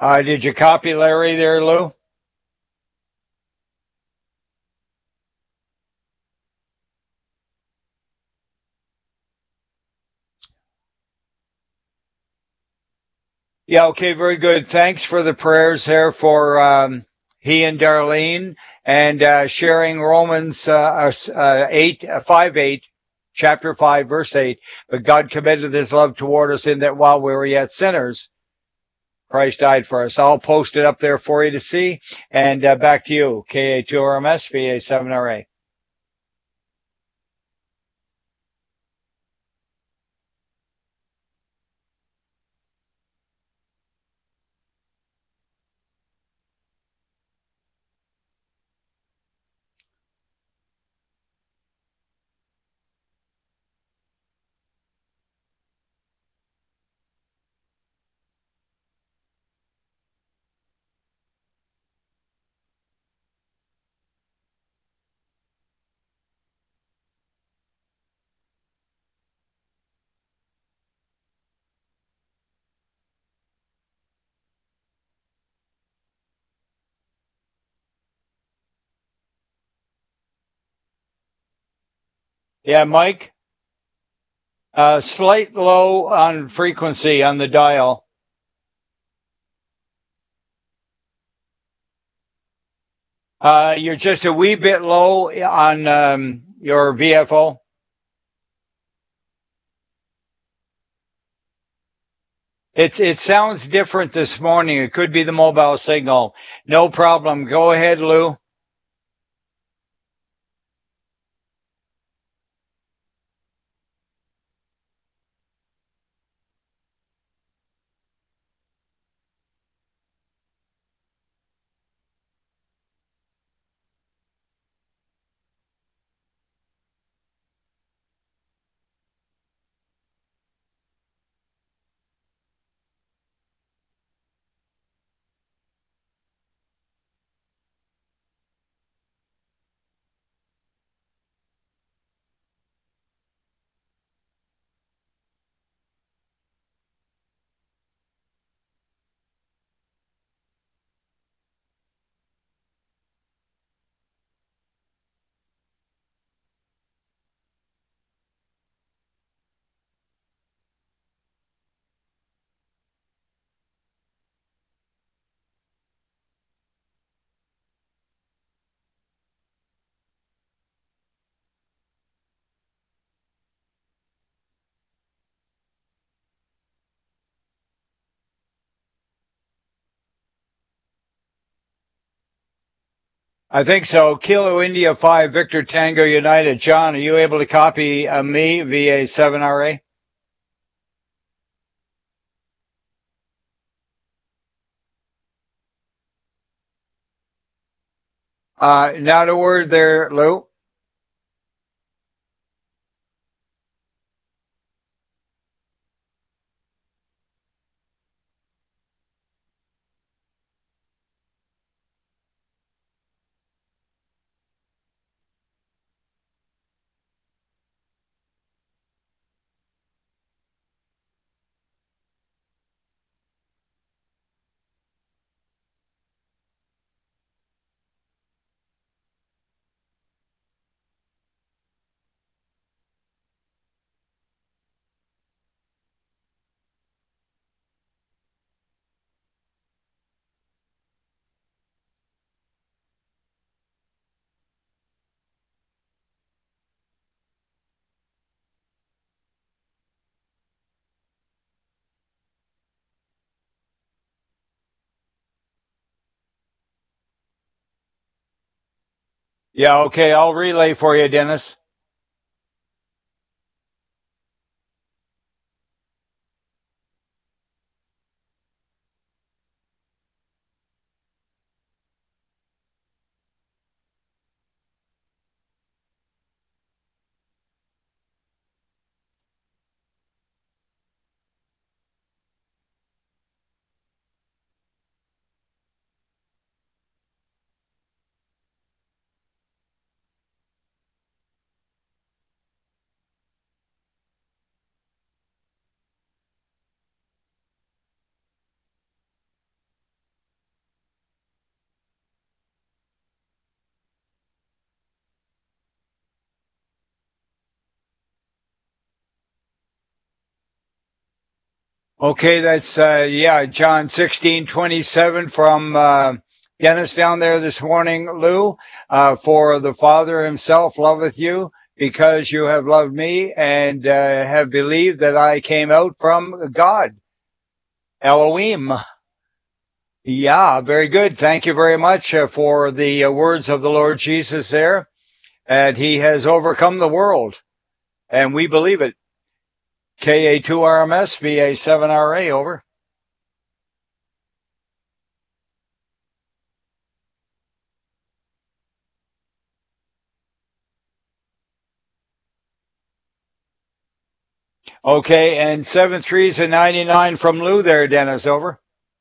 Did you copy Larry there, Lou? Yeah, okay, very good. Thanks for the prayers there for he and Darlene and sharing Romans 8, 5, 8, chapter 5, verse 8. But God commended his love toward us in that while we were yet sinners, Christ died for us. I'll post it up there for you to see. And back to you, KA2RMS, VA7RA. Yeah, Mike, slight low on frequency on the dial. You're just a wee bit low on your VFO. It sounds different this morning. It could be the mobile signal. No problem. Go ahead, Lou. I think so. Kilo India 5, Victor Tango United. John, are you able to copy me via 7RA? Not a word there, Lou. Yeah, okay. I'll relay for you, Dennis. Okay, that's yeah, John 16:27 from Dennis down there this morning, Lou. For the Father himself loveth you because you have loved me and have believed that I came out from God, Elohim. Yeah, very good. Thank you very much for the words of the Lord Jesus there. And he has overcome the world, and we believe it. KA2RMS, VA7RA, over. Okay, and 7 3s and 99 from Lou there, Dennis, over.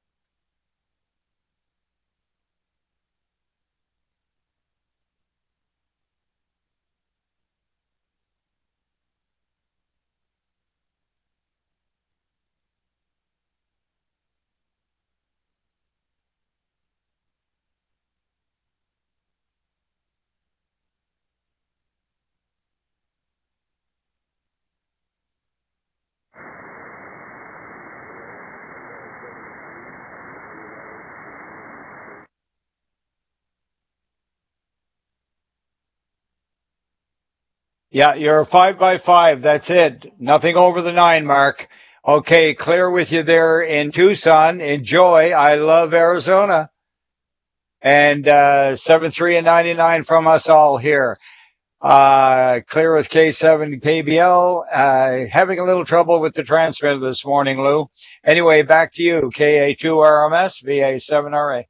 Yeah, you're a 5 by 5. That's it. Nothing over the 9 mark. Okay, clear with you there in Tucson. Enjoy. I love Arizona. And 7 3 and 99 from us all here. Clear with K7 KBL. Having a little trouble with the transmitter this morning, Lou. Anyway, back to you. KA2RMS, VA7RA.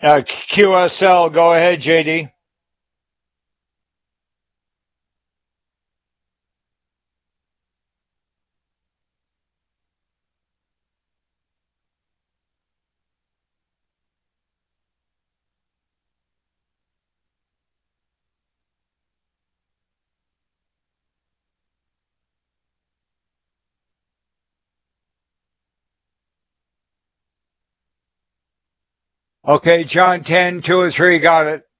QSL, go ahead, JD. Okay, John 10, 2 or 3, got it.